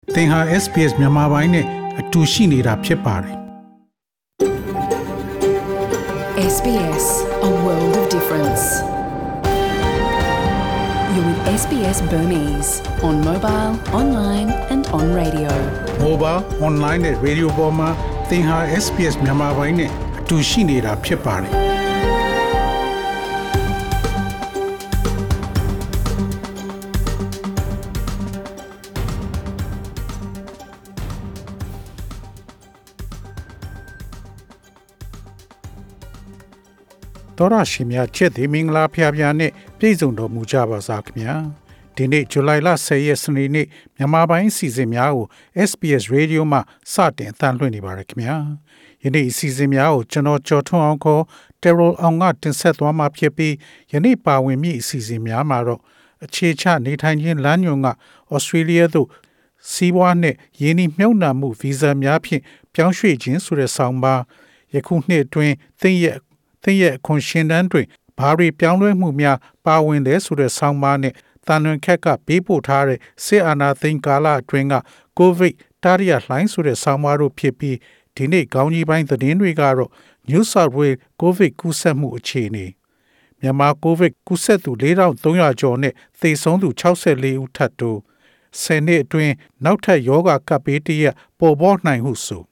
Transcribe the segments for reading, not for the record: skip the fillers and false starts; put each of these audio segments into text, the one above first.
သင်ဟာ SPS မြန်မာပိုင်းနဲ့အတူရှိနေတာဖြစ်ပါတယ် SBS, a world of difference. You're with SBS Burmese on mobile, online and on radio. Mobile, online နဲ့ radio ပေါ်မှာသင်ဟာ SPS မြန်မာပိုင်းနဲ့အတူရှိနေတာဖြစ်ပါတယ်တော်ရရှိမြချစ်သည်မင်္ဂလာဖျားဖျားနဲ့ပြည်စုံတော်မူကြပါစားခင်ဗျာဒီနေ့ဇူလိုင်လ10ရက်စနေနေ့မြန်မာပိုင်းအစီအစဉ်များကို SBS Radio မှာစတင်အသံလွှင့်နေပါရခင်ဗျာယနေ့အစီအစဉ်များကိုကျွန်တော်ကျော်ထွန်းအောင်ခေါ် Terrell အောင်ကတင်ဆက်သွားမှာဖြစ်ပြီးယနေ့ပါဝင်မိအစီအစဉ်များမှာတော့အခြေချနေထိုင်ခြင်းလမ်းညွှန်က Australia သို့စီးပွားနဲ့ယင်းနှမြုပ်နှံမှုဗီဇာများဖြင့်ပြောင်းရွှေ့ခြင်းဆိုတဲ့ဆောင်းပါးယခုနှစ်အတွင်းသင်ရဲ့အခွန်ရှင်တန်းတွင်ဘာတွေပြောင်းလဲမှုများပါဝင်တယ်ဆိုတဲ့ဆောင်းပါးနဲ့တန်လွင်ခက်ကပေးပို့ထားတဲ့စစ်အာဏာသိမ်းကာလအတွင်းကကိုဗစ်တာရီယာလှိုင်းဆိုတဲ့ဆောင်းပါးတို့ဖြစ်ပြီးဒီနေ့ခေါင်းကြီးပိုင်းသတင်းတွေကတော့ New South Wales ကိုဗစ်ကူးစက်မှုအခြေအနေမြန်မာကိုဗစ်ကူးစက်သူ4300ကျော်နဲ့သေဆုံးသူ64ဦးထပ်တိုး10နှစ်အတွင်းနောက်ထပ်ရောဂါကပ်ဘေးတစ်ရပ်ပေါ်ပေါက်နိုင်ဟုဆို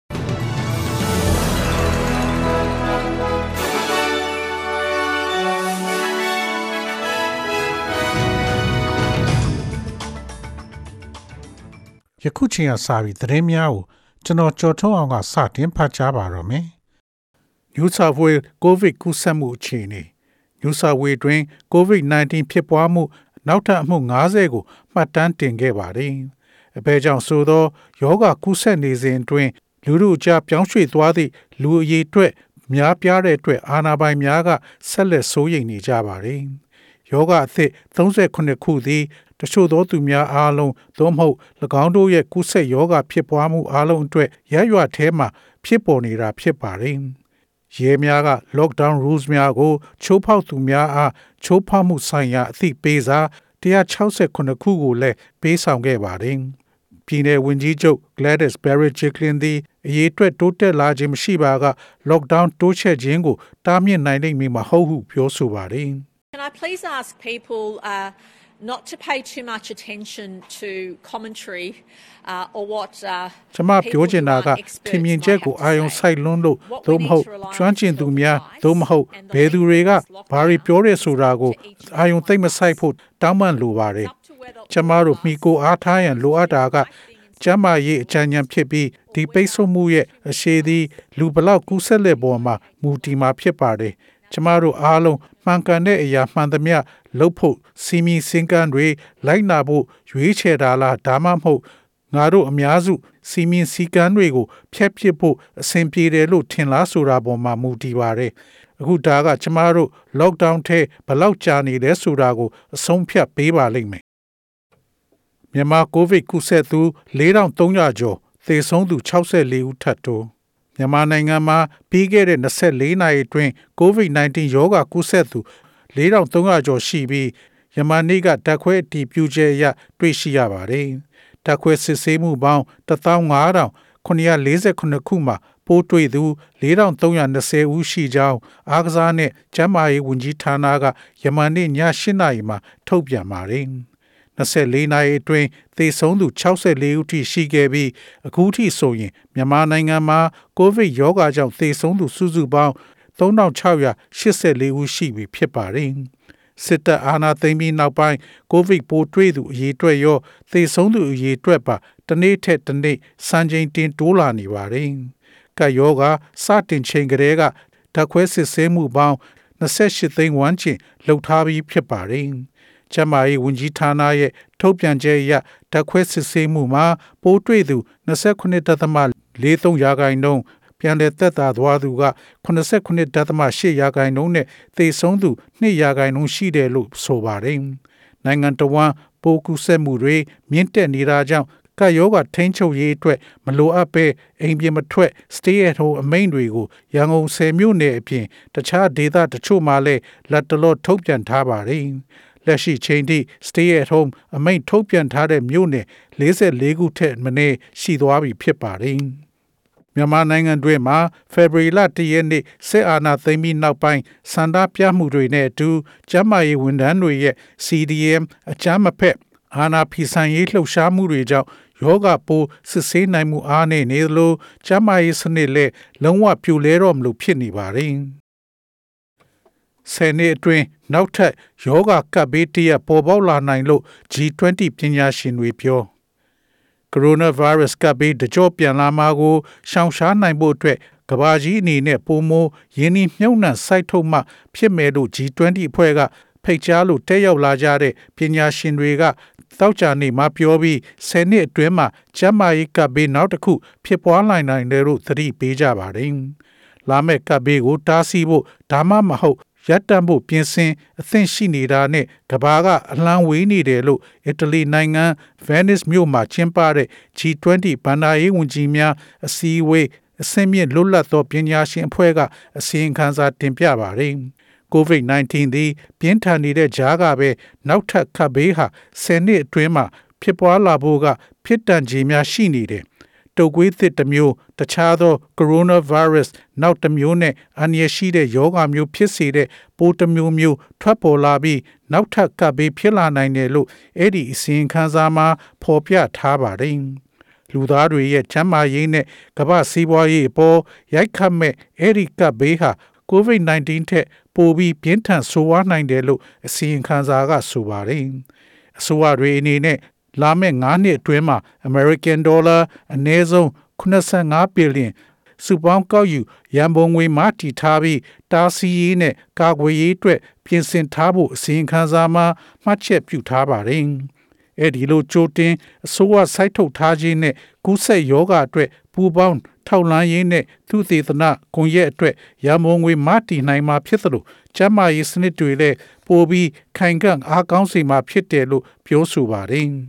ယခုချိန်ကစပြီးသတင်းများကိုကျွန်တော်ကြော်ထုံးအောင်ကစတင်ဖတ်ကြားပါတော့မယ်။ New South Wales ကိုဗစ်ကူးစက်မှုအခြေအနေ New South Wales တွင် COVID-19 ဖြစ်ပွားမှုနောက်ထပ်အမှု90ကိုမှတ်တမ်းတင်ခဲ့ပါတယ်။အဘယ်ကြောင့်ဆိုသောယောဂကူးစက်နေစဉ်အတွင်းလူတို့ကြားပြောင်းရွှေ့သွားသည့်လူအရေးအတွက်များပြားတဲ့အတွက်အာဏာပိုင်များကဆက်လက်စိုးရိမ်နေကြပါတယ်။ယောဂအသစ်38ခုသည်တချို့သောသူများအားလုံးသို့မဟုတ်၎င်းတို့ရဲ့ကူးစက်ယောဂဖြစ်ပွားမှုအားလုံးအတွက်ရပ်ရွာထဲမှာဖြစ်ပေါ်နေတာဖြစ်ပါတယ်။ရဲများက lockdown rules များကိုချိုးဖောက်သူများအားချိုးဖောက်မှုဆိုင်ရာအသိပေးစာ168ခုကိုလည်းပေးဆောင်ခဲ့ပါတယ်။ပြည်내ဝန်ကြီးချုပ် Gladys Berejiklian သည်အရေးအတွက်တိုးတက်လာခြင်းမရှိပါက lockdown တိုးချဲ့ခြင်းကိုတားမြစ်နိုင်လိမ့်မည်မဟုတ်ဟုပြောဆိုပါတယ်။ Can I please ask people not to pay too much attention to commentary or what ကျွန်မပြောချင်တာကထင်မြင်ချက်ကိုအာရုံစိုက်လွန်းလို့သို့မဟုတ်ကျွမ်းကျင်သူများသို့မဟုတ်ဘယ်သူတွေကဘာတွေပြောရဲဆိုတာကိုအာရုံသိမ့်မဆိုင်ဖို့တောင်းပန်လိုပါတယ်ကျွန်မတို့မိကိုအားထားရန်လိုအပ်တာကကျမ်းမာရေးအကြံဉာဏ်ဖြစ်ပြီးဒီပိတ်ဆို့မှုရဲ့အရှိသည်လူဘလောက်ကူးစက်လက်ပေါ်မှာမူတည်မှာဖြစ်ပါတယ်ကျမတို့အားလုံးမှန်ကန်တဲ့အရာမှန်သမျှလုပ်ဖို့စီမီစင်ကန်တွေလိုက်နာဖို့ရွေးချယ်တာလားဒါမှမဟုတ်ငါတို့အများစုစီမီစင်ကန်တွေကိုဖျက်ပစ်ဖို့အဆင်ပြေတယ်လို့ထင်လားဆိုတာပေါ်မှာမူတည်ပါတယ်အခုဒါကကျမတို့ lockdown ထဲဘလောက်ကြာနေလဲဆိုတာကိုအဆုံးဖြတ်ပေးပါလိမ့်မယ်မြန်မာကိုဗစ်ကူးစက်သူ4300ကျော်သေဆုံးသူ64ဦးထပ်တိုးမြန်မာနိုင်ငံမှာပြီးခဲ့တဲ့24နာရီအတွင်း COVID-19 ရောဂါကူးစက်သူ4300ကျော်ရှိပြီးယမန်နေ့ကဓာတ်ခွဲအတည်ပြုချက်အရတွေ့ရှိရပါတယ်။ဓာတ်ခွဲစစ်ဆေးမှုပေါင်း15949ခုမှာပိုးတွေ့သူ4320ဦးရှိကြောင်းအားကစားနဲ့ကျန်းမာရေးဝန်ကြီးဌာနကယမန်နေ့ည8နာရီမှာထုတ်ပြန်ပါတယ်။24နာရီအတွင်းသေဆုံးသူ64ဦးထိရှိခဲ့ပြီးအခုထိဆိုရင်မြန်မာနိုင်ငံမှာကိုဗစ်ရောဂါကြောင့်သေဆုံးသူစုစုပေါင်း3684ဦးရှိပြီဖြစ်ပါတယ်။စစ်တပ်အာဏာသိမ်းပြီးနောက်ပိုင်းကိုဗစ်ပိုးတွေ့သူအရေအတွက်ရောသေဆုံးသူအရေအတွက်ပါတစ်နေ့ထက်တစ်နေ့စံချိန်တင်တိုးလာနေပါတယ်။ကပ်ရောဂါစတင်ချိန်ကလေးကဓာတ်ခွဲစစ်ဆေးမှုပေါင်း28သိန်းဝန်းကျင်လုပ်ထားပြီးဖြစ်ပါတယ်။ကျန်းမာရေးဝန်ကြီးဌာနရဲ့ထုတ်ပြန်ချက်အရဓာတ်ခွဲစစ်ဆေးမှုမှာပိုးတွေ့သူ29.43%ရာခိုင်နှုန်းပြန်လည်သက်သာသွားသူက89.8%ရာခိုင်နှုန်းနဲ့သေဆုံးသူ2%ရာခိုင်နှုန်းရှိတယ်လို့ဆိုပါတယ်။နိုင်ငံတော်ဝန်ပိုးကူးစက်မှုတွေမြင့်တက်နေတာကြောင့်ကပ်ရောဂါထိန်းချုပ်ရေးအတွက်မလိုအပ်ဘဲအိမ်ပြင်မထွက် stay at home အမိန့်တွေကိုရန်ကုန်10မြို့နယ်အပြင်တခြားဒေသတချို့မှာလည်းလက်တလောထုတ်ပြန်ထားပါတယ်။လက်ရှိချိန်ထိ stay at home အမိန့်ထုတ်ပြန်ထားတဲ့မြို့နယ်44ခုထက်မနည်းရှိသွားပြီဖြစ်ပါတယ်မြန်မာနိုင်ငံတွင်းမှာဖေဖော်ဝါရီလ1ရက်နေ့စစ်အာဏာသိမ်းပြီးနောက်ပိုင်းစန္ဒပြမှုတွေနဲ့အတူကျန်းမာရေးဝန်ထမ်းတွေရဲ့ CDM အကြမ်းမဖက်အာဏာဖီဆန်ရေးလှုပ်ရှားမှုတွေကြောင့်ယောဂပိုးစစ်ဆေးနိုင်မှုအားနည်းနေသလိုကျန်းမာရေးစနစ်လည်းလုံးဝပြိုလဲတော့မလို့ဖြစ်နေပါတယ်။ဆယ်နှစ်အတွင်းနောက်ထပ်ယောဂကပ်ဘေးတရပေါ်ပေါက်လာနိုင်လို့ G20 ပညာရှင်တွေပြောကိုရိုနာဗိုင်းရပ်စ်ကပ်ဘေးတကြော့ပြန်လာမှာကိုရှောင်ရှားနိုင်ဖို့အတွက်ကမ္ဘာကြီးအနေနဲ့ပုံမရင်းနှီးမြှုပ်နှံစိုက်ထုတ်မှဖြစ်မယ်လို့ G20 အဖွဲ့ကဖိတ်ကြားလို့တက်ရောက်လာကြတဲ့ပညာရှင်တွေကတောက်ကြနေမှာပြောပြီး10နှစ်အတွင်းမှာကျန်းမာရေးကပ်ဘေးနောက်တစ်ခုဖြစ်ပွားနိုင်တယ်လို့သတိပေးကြပါတယ်။လာမယ့်ကပ်ဘေးကိုတားဆီးဖို့ဒါမှမဟုတ်ရပ်တန့်ဖို့ပြင်ဆင်အသင့်ရှိနေတာနဲ့ကမ္ဘာကအလံဝေးနေတယ်လို့အီတလီနိုင်ငံ Venice မြို့မှာကျင်းပတဲ့ G20 ဘဏ္ဍာရေးဝန်ကြီးများအစည်းအဝေးအဆင့်မြင့်လွတ်လပ်သောပညာရှင်အဖွဲ့ကအစီရင်ခံစာတင်ပြပါတယ်။ COVID-19 သည်ပြင်းထန်နေတဲ့ကြားကပဲနောက်ထပ်ခတ်ဘေးဟာ10နှစ်အတွင်းမှာဖြစ်ပွားလာဖို့ကဖြစ်တန်ခြေများရှိနေတယ်။တုပ်ကွေးသစ်တစ်မျိုးတခြားသော coronavirus နောက်တစ်မျိုးနဲ့အန္တရာယ်ရှိတဲ့ရောဂါမျိုးဖြစ်စေတဲ့ပိုးတစ်မျိုးထွက်ပေါ်လာပြီးနောက်ထပ်ကပ်ဘေးဖြစ်လာနိုင်တယ်လို့အဲ့ဒီအစီရင်ခံစာမှာဖော်ပြထားပါတယ်။လူသားတွေရဲ့ကျန်းမာရေးနဲ့ကမ္ဘာစီးပွားရေးအပေါ်ရိုက်ခတ်မဲ့အဲ့ဒီကပ်ဘေးဟာ COVID-19 ထက်ပိုပြီးပြင်းထန်ဆိုးဝါးနိုင်တယ်လို့အစီရင်ခံစာကဆိုပါတယ်။အစိုးရတွေအနေနဲ့လာမယ့်9နှစ်အတွင်းမှာ American Dollar အနည်းဆုံး85ဘီလီယံစုပေါင်းကောက်ယူရန်ပုံငွေမှတည်ထားပြီးတားဆီးရေးနဲ့ကာကွယ်ရေးအတွက်ပြင်ဆင်ထားဖို့အစီရင်ခံစာမှာမှတ်ချက်ပြုထားပါတယ်။အဲဒီလိုကြိုတင်အစိုးရစိုက်ထုတ်ထားခြင်းနဲ့ကူးစက်ရောဂါအတွက်ပူးပေါင်းထောက်လှမ်းရေးနဲ့သုတေသနကွန်ရက်အတွက်ရန်ပုံငွေမှတည်နိုင်မှာဖြစ်သလိုကျန်းမာရေးစနစ်တွေလည်းပိုပြီးခိုင်ခံ့အားကောင်းစေမှာဖြစ်တယ်လို့ပြောဆိုပါတယ်။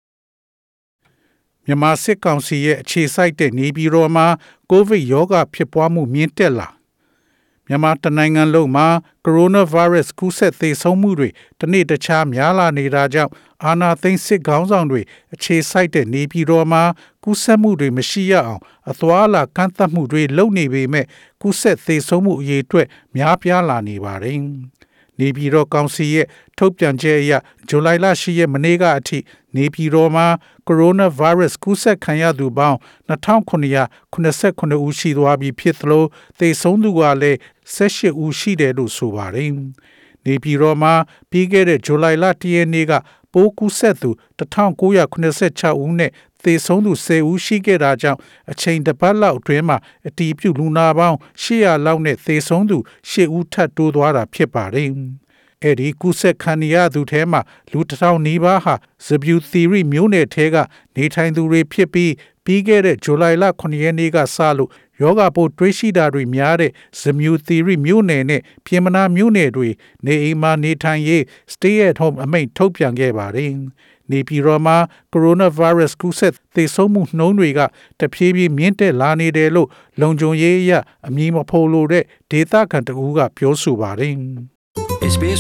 မြန်မာစစ်ကောင်စီရဲ့အခြေစိုက်တဲ့နေပြည်တော်မှာကိုဗစ်ရောဂါဖြစ်ပွားမှုမြင့်တက်လာမြန်မာတနိုင်ငံလုံးမှာကိုရိုနာဗိုင်းရပ်စ်ကူးစက်သေဆုံးမှုတွေတစ်နေ့တစ်ခြားများလာနေတာကြောင့်အာဏာသိမ်းစစ်ခေါင်းဆောင်တွေအခြေစိုက်တဲ့နေပြည်တော်မှာကူးစက်မှုတွေမရှိရအောင်အသွားအလာကန့်သတ်မှုတွေလုပ်နေပေမဲ့ကူးစက်သေဆုံးမှုအရေးအတွက်များပြားလာနေပါတယ်။နေပြည်တော်ကောင်စီရဲ့ထုတ်ပြန်ချက်အရဇူလိုင်လ10ရက်မနေ့ကအထိနေပြည်တော်မှာကိုရိုနာဗိုင်းရပ်စ်ကူးစက်ခံရသူပေါင်း2989ဦးရှိသွားပြီဖြစ်သလိုသေဆုံးသူကလည်း18ဦးရှိတယ်လို့ဆိုပါတယ်။နေပြည်တော်မှာပြီးခဲ့တဲ့ဇူလိုင်လ10ရက်နေ့ကပိုးကူးစက်သူ1986ဦးနဲ့သေဆုံးသူ10ဦးရှိခဲ့တာကြောင့်အချိန်တစ်ပတ်လောက်အတွင်းမှာအတည်ပြုလူနာပေါင်း800လောက်နဲ့သေဆုံးသူ10ဦးထပ်တိုးသွားတာဖြစ်ပါတယ်။အဲ့ဒီကူးစက်ခံရသူထဲမှာလူ1000နီးပါးဟာဇဗျူသီရိမျိုးနယ်ထဲကနေထိုင်သူတွေဖြစ်ပြီးခဲ့တဲ့ဇူလိုင်လ9ရက်နေ့ကစလို့ယောဂပိုးတွေးရှိတာတွေများတဲ့ဇမြူသီရိမျိုးနယ်နဲ့ပြင်မနာမျိုးနယ်တွေနေအိမ်မှာနေထိုင်ရေး stay at home အမိန့်ထုတ်ပြန်ခဲ့ပါတယ်။နေပြည်တော်မှာကိုရိုနာဗိုင်းရပ်စ်ကူးစက်သေဆုံးမှုနှုန်းတွေကတဖြည်းဖြည်းမြင့်တက်လာနေတယ်လို့လုံခြုံရေးအရအမည်မဖော်လိုတဲ့ဒေသခံတဦးကပြောဆိုပါတယ်။ SBS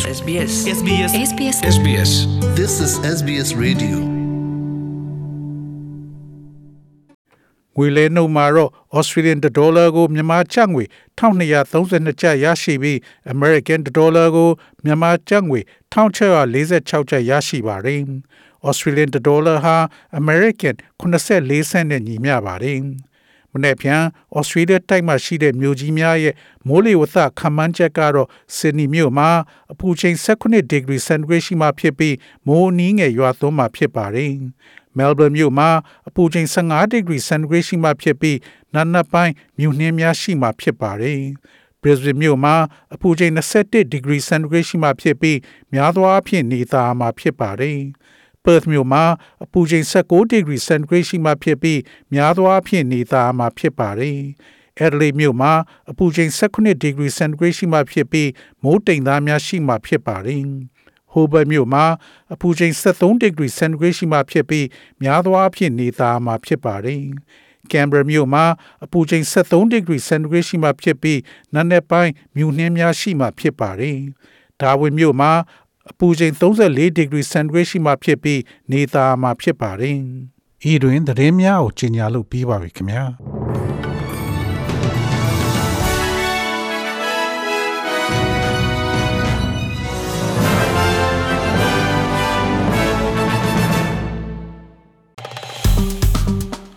This is SBS Radio ငွေလဲနှုန်းမှာတော့ Australian dollar ကိုမြန်မာကျပ်ငွေ1232ကျပ်ရရှိပြီး American dollar ကိုမြန်မာကျပ်ငွေ1646ကျပ်ရရှိပါတယ်။ Australian dollar ဟာ American 84 cent နဲ့ညီမျှပါတယ်။မနေ့ပြန်ဩစတြေးလျတိုက်မှာရှိတဲ့မြို့ကြီးများရဲ့မိုးလေဝသခန့်မှန်းချက်ကတော့ဆစ်ဒနီမြို့မှာအပူချိန်18ဒီဂရီစင်တီဂရိတ်ရှိမှဖြစ်ပြီးမိုးအနည်းငယ်ရွာသွန်းမှာဖြစ်ပါတယ်။မဲလ်ဘန်မြို့မှာအပူချိန်15ဒီဂရီစင်တီဂရိတ်ရှိမှဖြစ်ပြီးနံနက်ပိုင်းမြူနှင်းများရှိမှဖြစ်ပါတယ်။ Brisbane မြို့မှာအပူချိန်21ဒီဂရီစင်တီဂရိတ်ရှိမှဖြစ်ပြီးများသောအားဖြင့်နေသားမှာဖြစ်ပါတယ်။ Perth မြို့မှာအပူချိန်19ဒီဂရီစင်တီဂရိတ်ရှိမှဖြစ်ပြီးများသောအားဖြင့်နေသားမှာဖြစ်ပါတယ်။ Adelaide မြို့မှာအပူချိန်18ဒီဂရီစင်တီဂရိတ်ရှိမှဖြစ်ပြီးမိုးတိမ်သားများရှိမှဖြစ်ပါတယ်။ Hobart မြို့မှာအပူချိန်73ဒီဂရီစင်တီဂရိတ်ရှိမှဖြစ်ပြီးများသောအားဖြင့်နေသားမှာဖြစ်ပါတယ်။ Canberra မြို့မှာအပူချိန်73ဒီဂရီစင်တီဂရိတ်ရှိမှဖြစ်ပြီးနံနက်ပိုင်းမြူနှင်းများရှိမှဖြစ်ပါတယ်။ Darwin မြို့မှာအပူချိန်34 degree centigrade ရှိမှဖြစ်ပြီးနေသားမှာဖြစ်ပါတယ်။ဤတွင်သတင်းများကိုကြီးညာလို့ပြီးပါပြီခင်ဗျာ။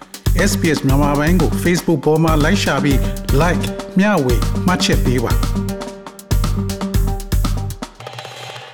SBS မြန်မာပိုင်းကို Facebook ပေါ်မှာ like ရှာပြီး like မျှဝေမှတ်ချက်ပေးပါ